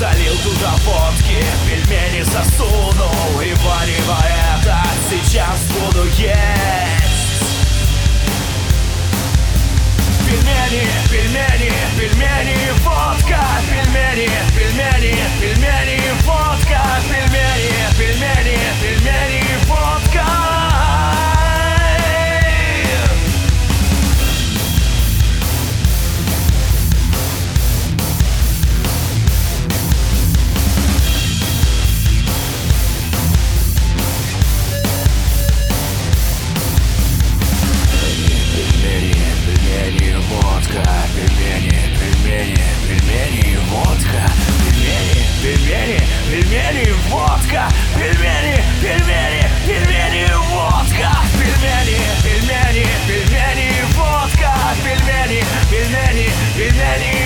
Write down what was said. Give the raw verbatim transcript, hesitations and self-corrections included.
Залил туда водки, пельмени засунул, и варево это сейчас буду есть. Пельмени, пельмени, пельмени, водка. Пельмени, пельмени, пельмени, водка. Пельмени, пельмени, пельмени, водка. Пельмени, пельмени, водка. Пельмени, пельмени, пельмени, водка. Пельмени, пельмени, пельмени, водка. Пельмени, пельмени, пельмени,